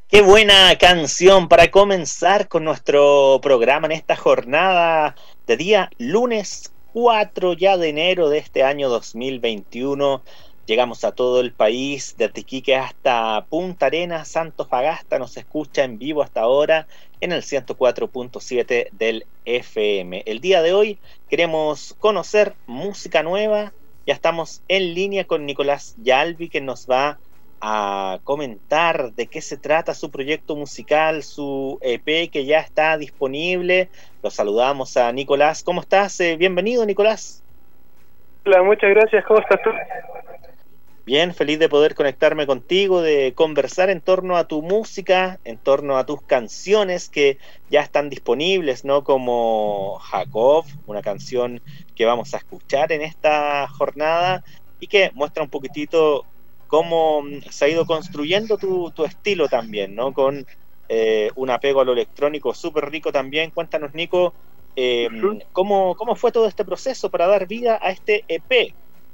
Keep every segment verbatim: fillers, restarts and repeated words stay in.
Qué buena canción para comenzar con nuestro programa en esta jornada de día lunes cuatro ya de enero de este año dos mil veintiuno. Llegamos a todo el país, desde Iquique hasta Punta Arenas, Antofagasta, nos escucha en vivo hasta ahora en el ciento cuatro punto siete del F M. El día de hoy queremos conocer música nueva. Ya estamos en línea con Nicolás Yalvi, que nos va a comentar de qué se trata su proyecto musical, su E P que ya está disponible. Los saludamos a Nicolás. ¿Cómo estás? Eh, bienvenido, Nicolás. Hola, muchas gracias. ¿Cómo estás tú? Bien, feliz de poder conectarme contigo, de conversar en torno a tu música, en torno a tus canciones que ya están disponibles, ¿no? Como Jacob, una canción que vamos a escuchar en esta jornada y que muestra un poquitito cómo se ha ido construyendo tu, tu estilo también, ¿no? Con eh, un apego a lo electrónico súper rico también. Cuéntanos, Nico, eh, Uh-huh. ¿cómo, ¿cómo fue todo este proceso para dar vida a este E P?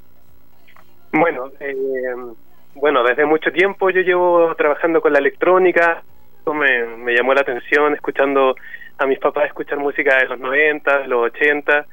Bueno, eh, bueno, desde mucho tiempo yo llevo trabajando con la electrónica. Esto me, me llamó la atención escuchando a mis papás escuchar música de los noventa, de los ochenta,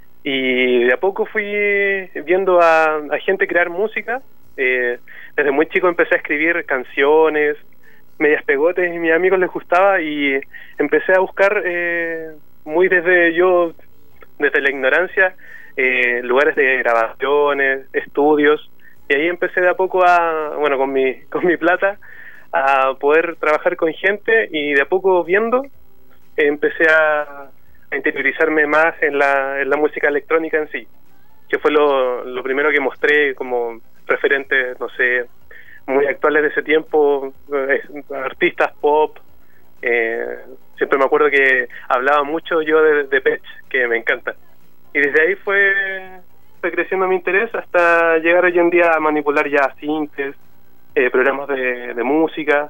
y de a poco fui viendo a, a gente crear música. Eh, desde muy chico empecé a escribir canciones, medias pegotes, y a mis amigos les gustaba, y empecé a buscar eh, muy desde yo, desde la ignorancia, eh, lugares de grabaciones, estudios, y ahí empecé de a poco a, bueno, con mi, con mi plata, a poder trabajar con gente, y de a poco viendo, eh, empecé a, a interiorizarme más en la, en la música electrónica en sí, que fue lo, lo primero que mostré como referentes, no sé, muy actuales de ese tiempo, eh, artistas pop. Eh, siempre me acuerdo que hablaba mucho yo de, de Pech, que me encanta. Y desde ahí fue, fue creciendo mi interés hasta llegar hoy en día a manipular ya sintes, eh, programas de, de música,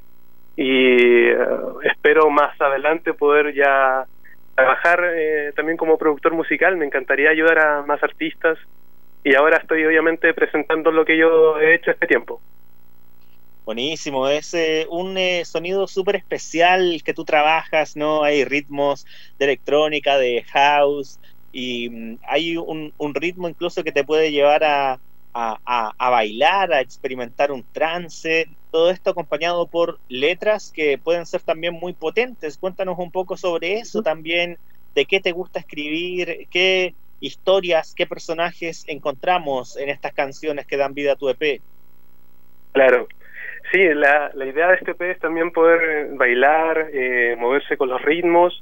y eh, espero más adelante poder ya trabajar eh, también como productor musical. Me encantaría ayudar a más artistas, y ahora estoy obviamente presentando lo que yo he hecho este tiempo. Buenísimo, es eh, un eh, sonido súper especial que tú trabajas, ¿no? Hay ritmos de electrónica, de house, y mm, hay un, un ritmo incluso que te puede llevar a, a, a, a bailar, a experimentar un trance, todo esto acompañado por letras que pueden ser también muy potentes. Cuéntanos un poco sobre eso también, de qué te gusta escribir, qué historias, qué personajes encontramos en estas canciones que dan vida a tu E P. Claro. Sí, la, la idea de este E P es también poder bailar, eh, moverse con los ritmos,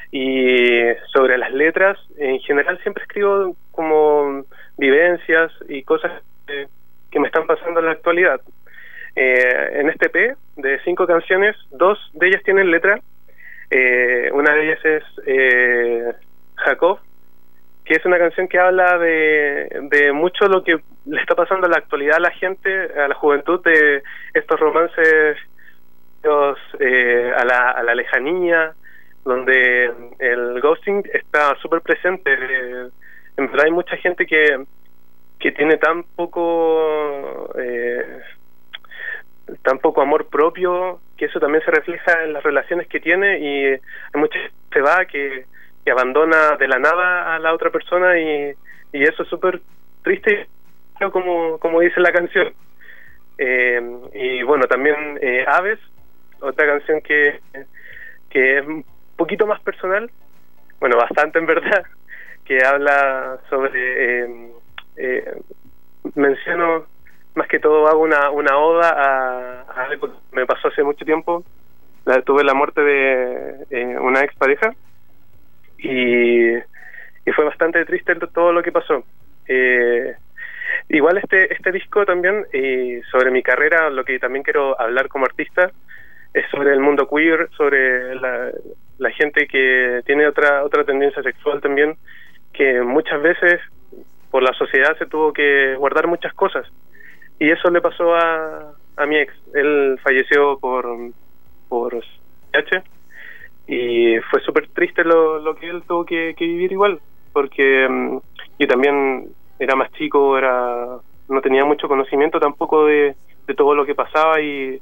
y sobre las letras, en general siempre escribo como vivencias y cosas que, que me están pasando en la actualidad. Eh, en este E P de cinco canciones, dos de ellas tienen letra. Eh, una de ellas es eh, Jacob, que es una canción que habla de, de mucho lo que le está pasando a la actualidad a la gente, a la juventud, de estos romances los, eh, a, la, a la lejanía, donde el ghosting está súper presente. Eh, en verdad hay mucha gente que, que tiene tan poco eh, tan poco amor propio, que eso también se refleja en las relaciones que tiene, y hay mucha gente que se va, que que abandona de la nada a la otra persona, y, y eso es súper triste, como, como dice la canción. Eh, y bueno, también eh, Aves, otra canción que, que es un poquito más personal, bueno, bastante en verdad, que habla sobre, eh, eh, menciono, más que todo hago una, una oda a, a algo que me pasó hace mucho tiempo. La, tuve la muerte de eh, una expareja, y, y fue bastante triste todo lo que pasó. Eh, igual este este disco también, eh, sobre mi carrera, lo que también quiero hablar como artista, es sobre el mundo queer, sobre la, la gente que tiene otra otra tendencia sexual también, que muchas veces por la sociedad se tuvo que guardar muchas cosas, y eso le pasó a, a mi ex. Él falleció por por V I H, y fue súper triste lo, lo que él tuvo que, que vivir igual, porque um, yo también era más chico, era no tenía mucho conocimiento tampoco de, de todo lo que pasaba, y,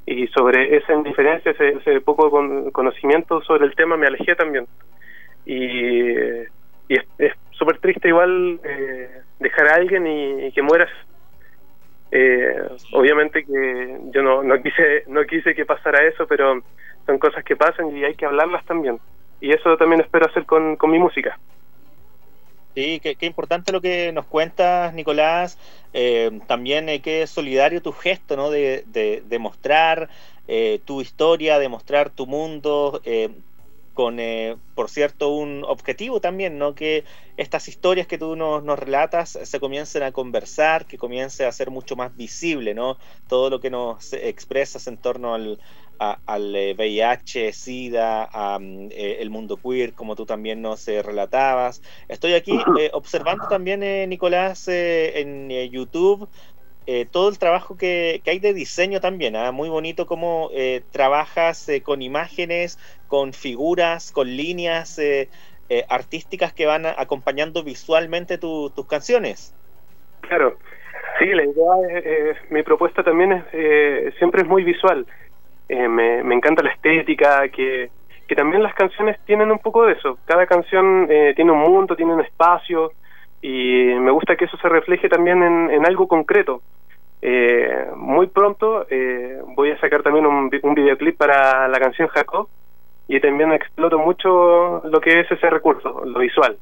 y sobre esa indiferencia, ese, ese poco con, conocimiento sobre el tema, me alejé también. Y, y es súper triste igual eh, dejar a alguien y, y que mueras. Eh, obviamente que yo no, no quise no quise que pasara eso, pero son cosas que pasan y hay que hablarlas también. Y eso también espero hacer con, con mi música. Sí, qué, qué importante lo que nos cuentas, Nicolás. Eh, también eh, qué solidario tu gesto, ¿no? De, de, de mostrar eh, tu historia, de mostrar tu mundo, eh, con, eh, por cierto, un objetivo también, ¿no? Que estas historias que tú nos, nos relatas se comiencen a conversar, que comience a ser mucho más visible, ¿no? Todo lo que nos expresas en torno al, a, al V I H, SIDA, a, eh, el mundo queer, como tú también nos eh, relatabas. Estoy aquí eh, observando también, eh, Nicolás, eh, en eh, YouTube, Eh, todo el trabajo que, que hay de diseño también, ¿eh? Muy bonito cómo eh, trabajas eh, con imágenes, con figuras, con líneas eh, eh, artísticas que van a, acompañando visualmente tu, tus canciones. Claro, sí, la idea es, eh, mi propuesta también es eh, siempre es muy visual. Eh, me, me encanta la estética, que, que también las canciones tienen un poco de eso. Cada canción eh, tiene un mundo, tiene un espacio, y me gusta que eso se refleje también en, en algo concreto. Eh, muy pronto eh, voy a sacar también un, un videoclip para la canción Jacob, y también exploto mucho lo que es ese recurso, lo visual.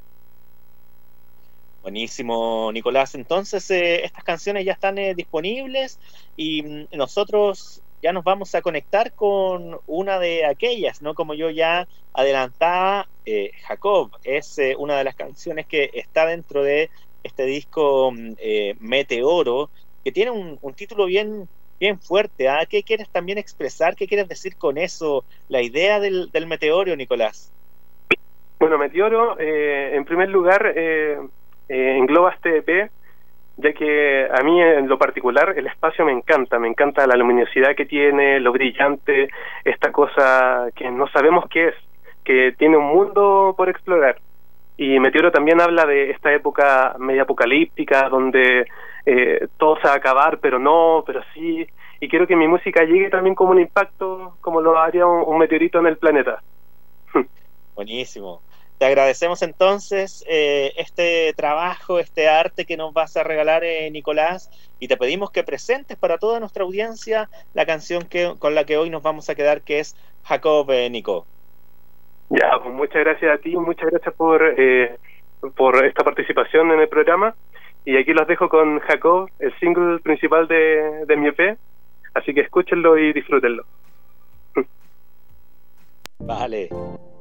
Buenísimo, Nicolás. Entonces, eh, estas canciones ya están eh, disponibles y mm, nosotros ya nos vamos a conectar con una de aquellas, ¿no? Como yo ya adelantaba, eh, Jacob es eh, una de las canciones que está dentro de este disco eh, Meteoro, que tiene un, un título bien, bien fuerte. ¿Ah? ¿Qué quieres también expresar? ¿Qué quieres decir con eso? La idea del, del meteoro, Nicolás. Bueno, Meteoro, eh, en primer lugar, eh, eh, engloba este E P, ya que a mí en lo particular el espacio me encanta, me encanta la luminosidad que tiene, lo brillante, esta cosa que no sabemos qué es, que tiene un mundo por explorar. Y Meteoro también habla de esta época media apocalíptica, donde eh, todo se va a acabar, pero no, pero sí, y quiero que mi música llegue también como un impacto, como lo haría un, un meteorito en el planeta. Buenísimo. Te agradecemos entonces eh, este trabajo, este arte que nos vas a regalar, eh, Nicolás, y te pedimos que presentes para toda nuestra audiencia la canción que, con la que hoy nos vamos a quedar, que es Jacob, eh, Nico. Ya, pues muchas gracias a ti, muchas gracias por, eh, por esta participación en el programa, y aquí los dejo con Jacob, el single principal de, de mi E P, así que escúchenlo y disfrútenlo. Vale.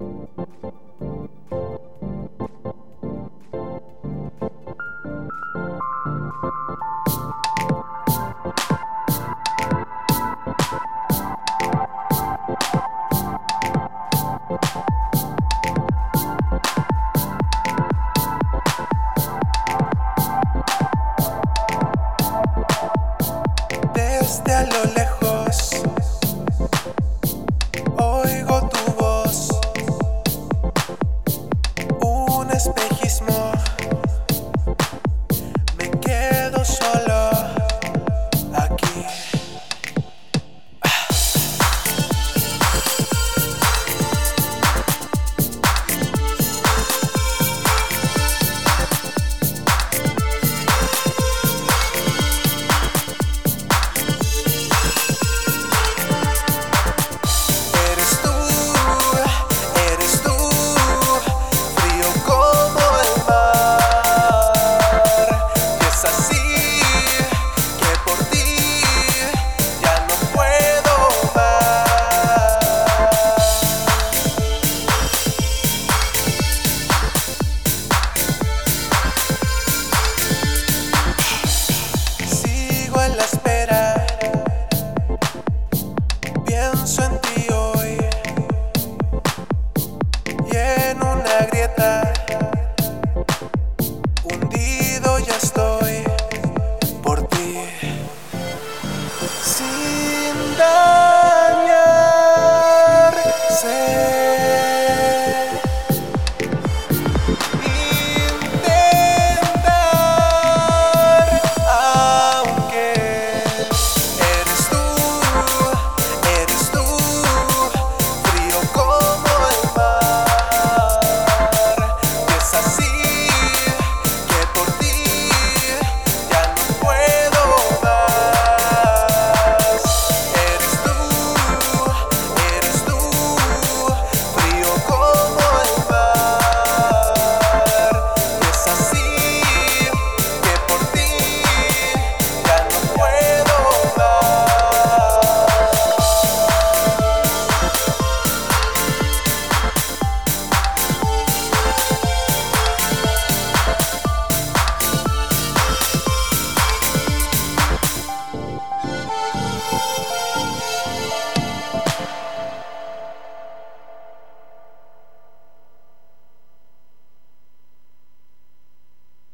Desde a lo lejos oigo tu voz, un espejismo, me quedo solo aquí. Pienso en ti.